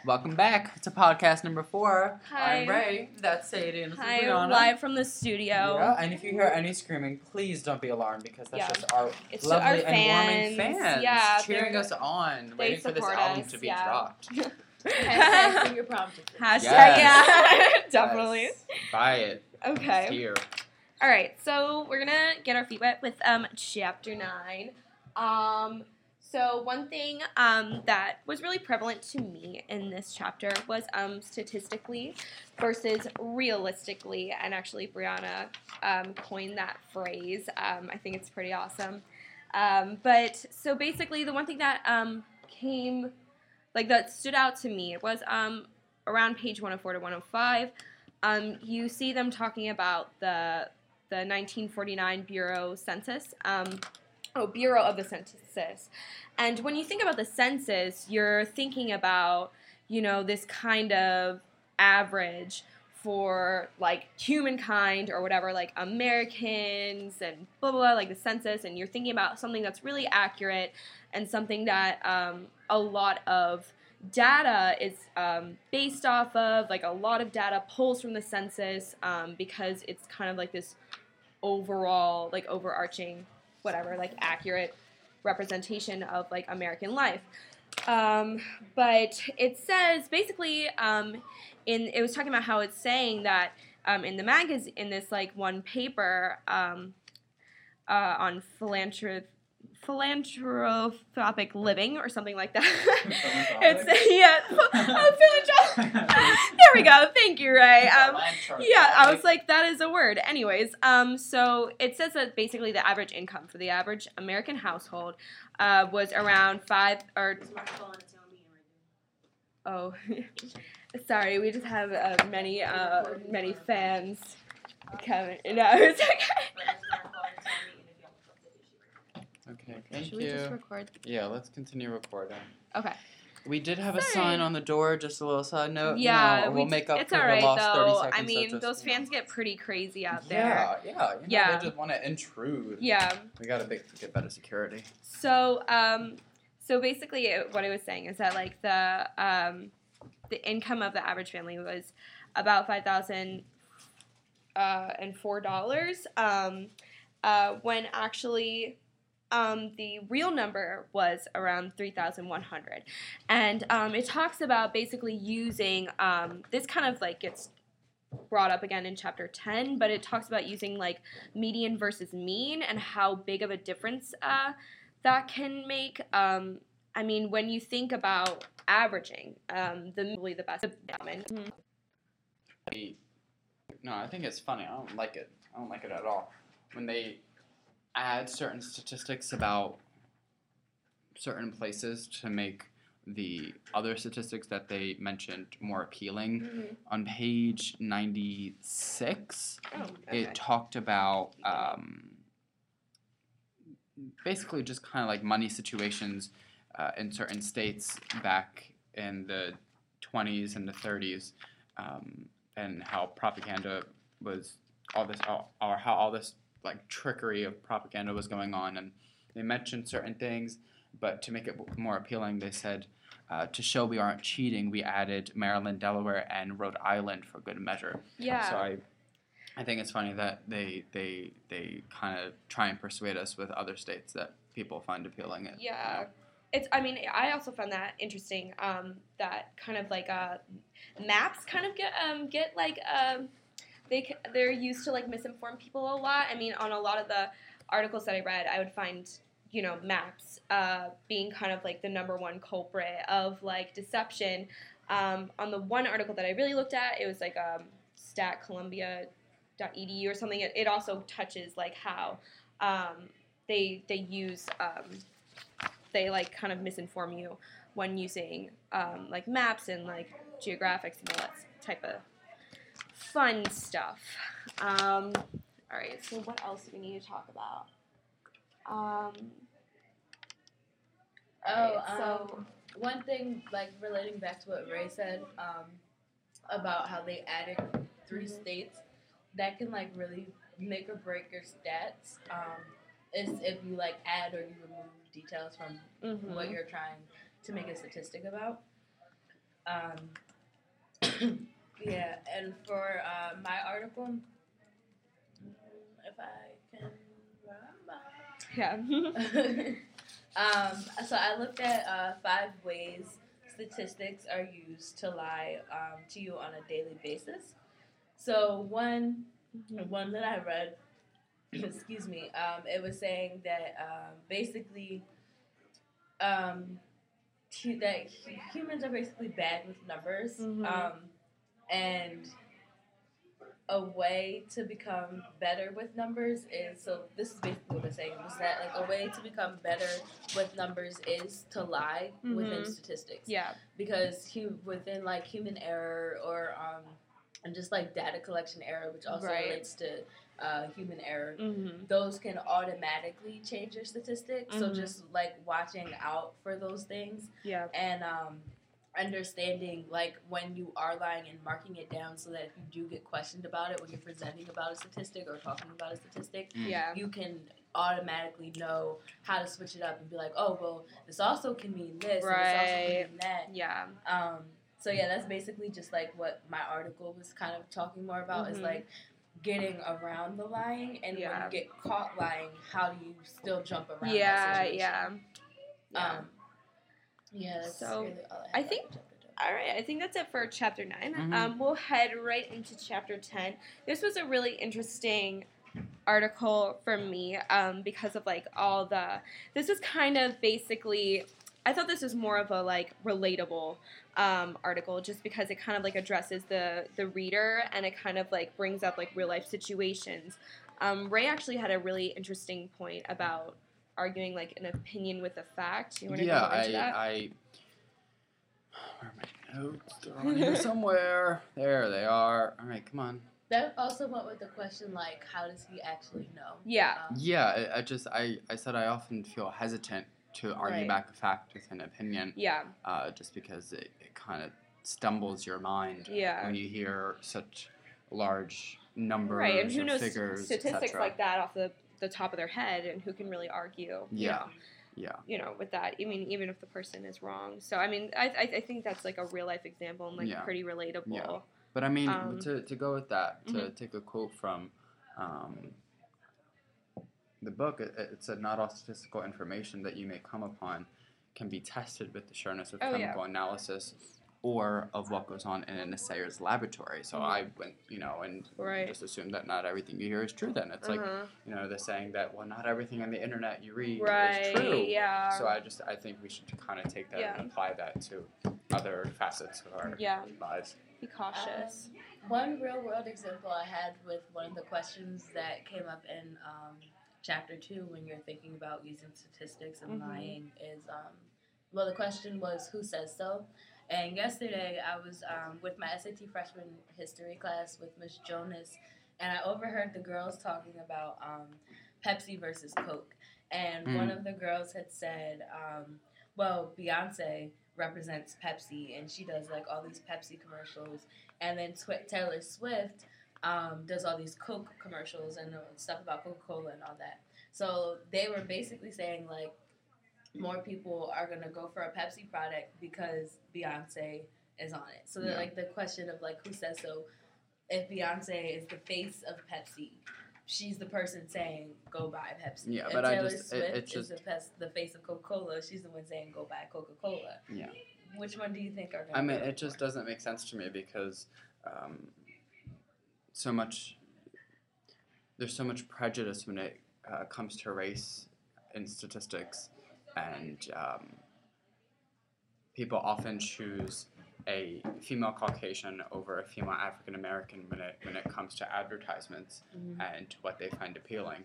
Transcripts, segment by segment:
Welcome back to podcast number 4. Hi. I'm Ray. That's Sadie. And Hi, Brianna. live from the studio. Yeah, and if you hear any screaming, please don't be alarmed because that's just our it's lovely our and warming fans yeah, cheering us on, waiting for this album to be dropped. Hashtag finger prompted. Hashtag, Yes. yeah, definitely. Yes. Buy it. Okay. It's here. All right, so we're gonna get our feet wet with chapter 9. So one thing that was really prevalent to me in this chapter was statistically versus realistically, and actually Brianna coined that phrase. I think it's pretty awesome. But so basically, the one thing that that stood out to me was around page 104 to 105. You see them talking about the 1949 Bureau Census. Bureau of the Census. And when you think about the census, you're thinking about, this kind of average for, like, humankind or whatever, like, Americans and blah, blah, blah, like the census. And you're thinking about something that's really accurate and something that a lot of data is based off of. Like, a lot of data pulls from the census because it's kind of like this overall, like, overarching whatever, like, accurate representation of, like, American life. But it says, basically, it was talking about how it's saying that in the magazine, in this, like, one paper on philanthropic living or something like that. Philanthropic. There we go. Thank you, Ray. I was like, that is a word. Anyways, so it says that basically the average income for the average American household was around Oh, sorry, we just have many fans coming. No, it's okay. Okay, thank Should you. we just record? Yeah, let's continue recording. Okay. We did have a sign on the door, just a little side note. Yeah, we'll make up it's for all the right, lost 30 though. seconds. I mean, those fans get pretty crazy out there. Yeah. They just want to intrude. Yeah. We gotta get better security. So, basically, what I was saying is that, like, the income of the average family was about $5,004. When actually, the real number was around 3,100, and it talks about basically using this kind of, like, gets brought up again in chapter 10, but it talks about using, like, median versus mean and how big of a difference that can make. I mean, when you think about averaging, the best. No, I think it's funny. I don't like it. I don't like it at all when they add certain statistics about certain places to make the other statistics that they mentioned more appealing. Mm-hmm. On page 96, okay. It talked about basically just kind of like money situations in certain states back in the 20s and the 30s, and how propaganda was how all this like trickery of propaganda was going on, and they mentioned certain things, but to make it more appealing, they said, to show we aren't cheating, we added Maryland, Delaware, and Rhode Island for good measure. Yeah. So I think it's funny that they kind of try and persuade us with other states that people find appealing. Yeah. I also found that interesting, that kind of like maps kind of get like they're used to, like, misinform people a lot. I mean, on a lot of the articles that I read, I would find, maps being kind of like the number one culprit of, like, deception. On the one article that I really looked at, it was like statcolumbia.edu or something. It also touches, like, how they use they, like, kind of misinform you when using like maps and, like, geographics and all that type of fun stuff. All right, so what else do we need to talk about? One thing, like, relating back to what Ray said about how they added 3 states, that can, like, really make or break your stats. Is if you, like, add or you remove details from what you're trying to make a statistic about. Yeah, and for my article, if I can remember. Yeah. So I looked at 5 ways statistics are used to lie to you on a daily basis. So one that I read, excuse me, it was saying that basically that humans are basically bad with numbers, and a way to become better with numbers is, so this is basically what it's saying, is that like a way to become better with numbers is to lie within statistics. Yeah. Because within like human error or and just like data collection error, which also relates to human error, those can automatically change your statistics. So just like watching out for those things, and understanding like when you are lying and marking it down so that if you do get questioned about it when you're presenting about a statistic or talking about a statistic, you can automatically know how to switch it up and be like, oh well, this also can mean this, and this also can mean that. Yeah. So yeah, that's basically just like what my article was kind of talking more about, is like getting around the lying, and when you get caught lying, how do you still jump around that situation? That's so really all I think, all right, I think that's it for chapter 9. We'll head right into chapter 10. This was a really interesting article for me because of like all this is kind of basically, I thought this was more of a like relatable article, just because it kind of like addresses the reader, and it kind of like brings up like real life situations. Ray actually had a really interesting point about arguing like an opinion with a fact. You want to go into that? Where are my notes? They're on here somewhere. There they are. All right, come on. That also went with the question, like, how does he actually know? Yeah. I said I often feel hesitant to argue back a fact with an opinion. Yeah. Just because it kind of stumbles your mind when you hear such large numbers and who or knows figures, statistics like that off the top of their head, and who can really argue? Yeah. With that. I mean, even if the person is wrong. So, I mean, I think that's like a real life example and like pretty relatable. Yeah. But I mean, to go with that, to take a quote from the book, it said, "Not all statistical information that you may come upon can be tested with the sureness of chemical analysis or of what goes on in an assayer's laboratory." So I went, and just assumed that not everything you hear is true. Then it's like, they're saying that, well, not everything on the internet you read is true. Yeah. So I think we should kind of take that and apply that to other facets of our lives. Be cautious. One real world example I had with one of the questions that came up in chapter 2 when you're thinking about using statistics and lying is, the question was, who says so? And yesterday I was with my SAT freshman history class with Miss Jonas, and I overheard the girls talking about Pepsi versus Coke. And one of the girls had said, Beyonce represents Pepsi, and she does like all these Pepsi commercials, and then Taylor Swift does all these Coke commercials and stuff about Coca-Cola and all that. So they were basically saying like, more people are gonna go for a Pepsi product because Beyonce is on it. So like the question of like, who says so? If Beyonce is the face of Pepsi, she's the person saying go buy Pepsi. Yeah, and but Taylor it's Swift just is the face of Coca-Cola. She's the one saying go buy Coca-Cola. Yeah. Which one do you think are gonna? I mean, it just doesn't make sense to me because there's so much prejudice when it comes to race in statistics. And people often choose a female Caucasian over a female African American when it comes to advertisements and to what they find appealing.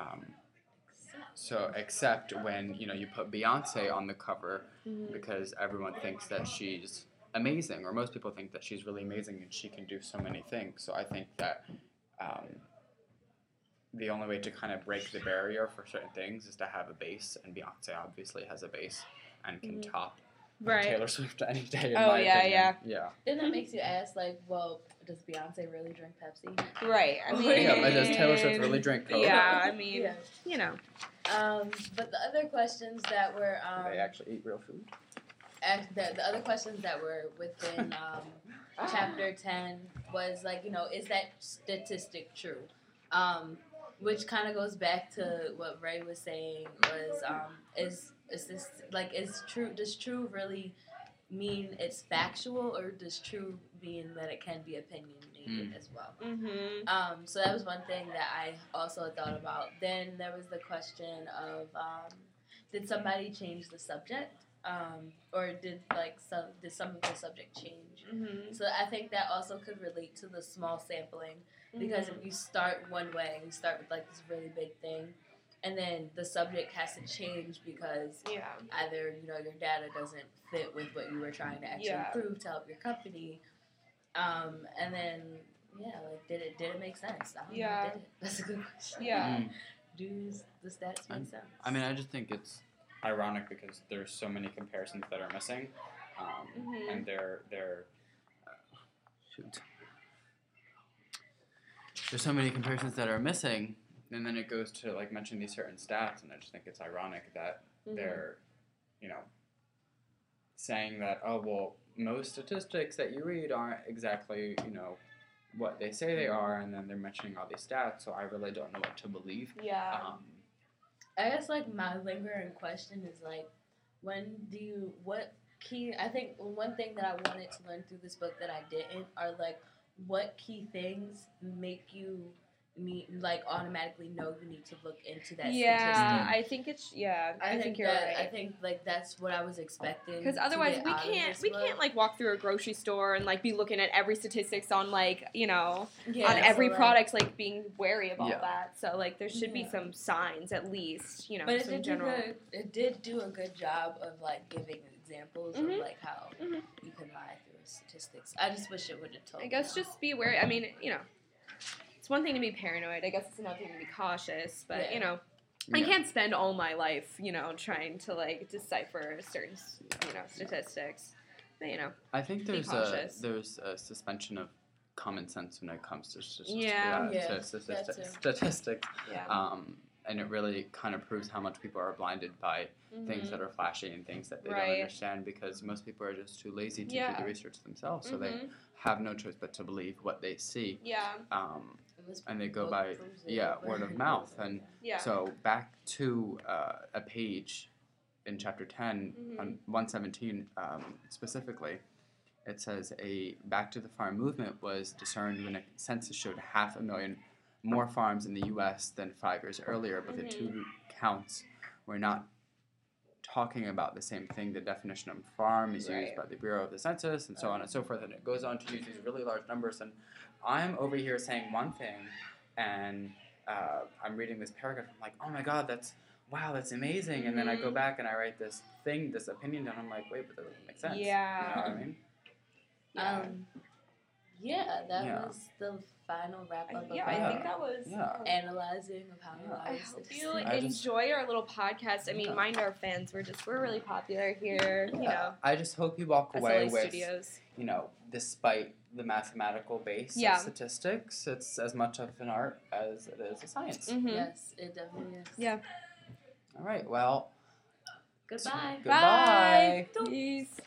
So except when you put Beyonce on the cover because everyone thinks that she's amazing, or most people think that she's really amazing and she can do so many things. So I think that the only way to kind of break the barrier for certain things is to have a base, and Beyonce obviously has a base and can top Taylor Swift any day, in my opinion. Yeah. Then that makes you ask, like, well, does Beyonce really drink Pepsi? Right. I mean, but does Taylor Swift really drink Coke? Yeah, I mean, But the other questions that were... do they actually eat real food? the other questions that were within chapter 10 was like, is that statistic true? Which kind of goes back to what Ray was saying was is this like is true? Does true really mean it's factual, or does true mean that it can be opinionated as well? Mm-hmm. So that was one thing that I also thought about. Then there was the question of did somebody change the subject, or did some of the subject change? Mm-hmm. So I think that also could relate to the small sampling, because if you start one way and you start with like this really big thing, and then the subject has to change because either your data doesn't fit with what you were trying to actually prove to help your company, and then like did it make sense? I don't know, did it? That's a good question. Yeah. Do the stats make sense? I mean, I just think it's ironic because there's so many comparisons that are missing, and they're shoot. There's so many comparisons that are missing, and then it goes to like mention these certain stats, and I just think it's ironic that they're, saying that, oh well, most statistics that you read aren't exactly what they say they are, and then they're mentioning all these stats, so I really don't know what to believe. Yeah. I guess like my lingering question is like, I think one thing that I wanted to learn through this book that I didn't are like, what key things make you automatically know you need to look into that statistic? I think it's I think you're right. I think like that's what I was expecting. Because otherwise we can't like walk through a grocery store and like be looking at every statistics on like on every product, like being wary of all that. So like there should be some signs at least, But some general. It did do a good job of like giving examples of like how you can lie through statistics. I just wish it would have told. I guess just be wary. I mean, it's one thing to be paranoid. I guess it's another thing to be cautious. But I can't spend all my life, trying to like decipher certain, statistics. But I think be there's cautious. a suspension of common sense when it comes to statistics. Yeah. And it really kind of proves how much people are blinded by things that are flashy and things that they don't Right. understand, because most people are just too lazy to do the research themselves, so they Mhm. have no choice but to believe what they see. Yeah. And they go by word of mouth. And Yeah. so back to a page in chapter 10 on 117 specifically, it says a back to the farm movement was discerned when a census showed 500,000 more farms in the U.S. than 5 years earlier, but the two counts were not talking about the same thing. The definition of farm is used by the Bureau of the Census, and so on and so forth, and it goes on to use these really large numbers, and I'm over here saying one thing, and I'm reading this paragraph, I'm like, oh my god, that's amazing, and then I go back and I write this opinion down, I'm like, wait, but that doesn't make sense. Yeah. You know what I mean? That was the final wrap up of I think that was analyzing of how I hope you enjoy our little podcast. I mean, mind our fans. We're really popular here. I just hope you walk away SLA with Studios. Despite the mathematical base of statistics, it's as much of an art as it is a science. Yes, it definitely is. Yeah. All right. Well. Goodbye. Goodbye. Bye. Peace.